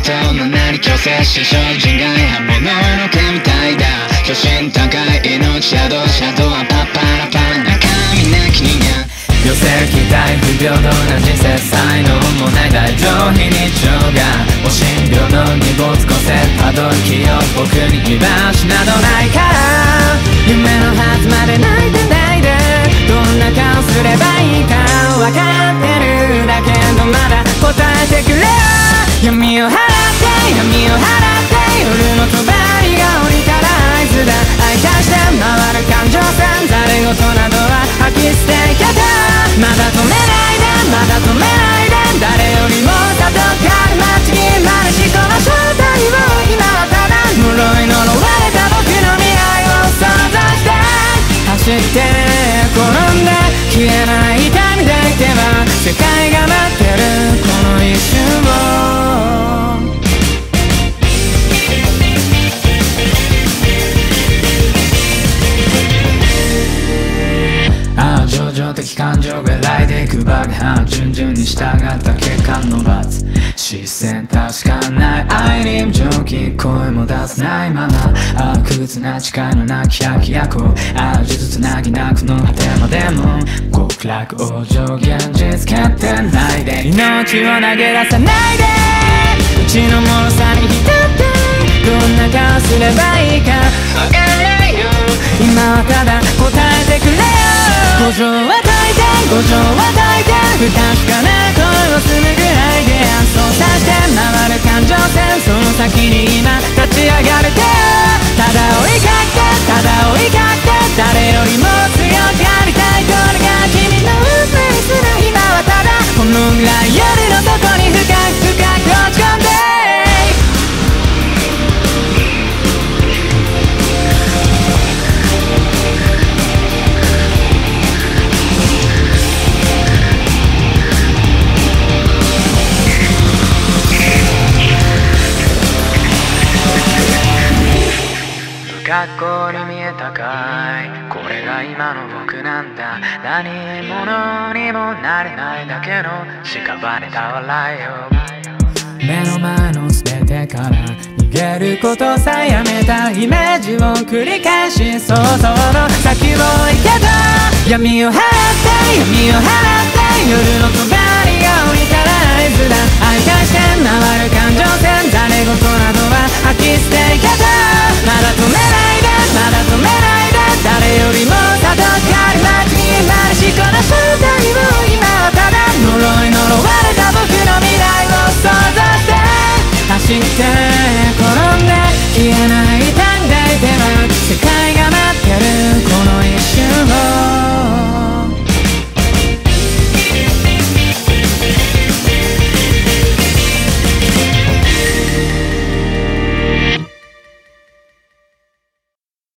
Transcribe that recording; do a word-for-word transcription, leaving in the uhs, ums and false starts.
とのなり強制し精進外刃物の神体だ巨神高い命宿シャドウはパッパラパラ中身なき人間寄せ期待不平等な人生才能もない大上非日常がお診療の荷物個性たどる気を僕に居場所などないから夢のはずまで泣いてないでどんな顔すればいいか分かってるだけどまだ答えてくれ闇を払って闇を払って夜の帳が降りたら合図だ相対して回る感情線ざれ言などは吐き捨てけたまだ止めないでまだ止めないで誰よりもたどかる街にまでしこの正体を今はただ呪い呪われた僕の未来を想像して走って転んで消えない痛みでいけば世界が待ってるこの一瞬を情状的感情が来でいくバグハン順々に従った結果の罰視線確かない愛に蒸気声も出せないままあ屈な誓いのなき百役をあじつつなぎなくの果てまでも極楽往生現実決定ないで命を投げ出さないでうちの脆さに浸ってどんな顔すればいいか分からないよ今はただ答えてくれよ五条は大抵五条は大抵不確かな声をするぐらいで操作して回る感情線その先に今立ち上がる手ただ追いかけてただ追いかけて誰よりも強くありたいこれが君の運命にする今はただこのぐらい夜の底に深く深く落ち込んで学校に見えたかいこれが今の僕なんだ何者にもなれないだけの屍た笑いよ目の前の全てから逃げることさえやめたイメージを繰り返し想像の先を行けた闇を払って闇を払って夜の帳が降りたら合図だ相対して回る感情線ざれ言などは吐き捨ていけたまだ止めないでまだ止めないで誰よりもたどかる街にまでしこの正体を今はただ呪い呪われた僕の未来を想像して走って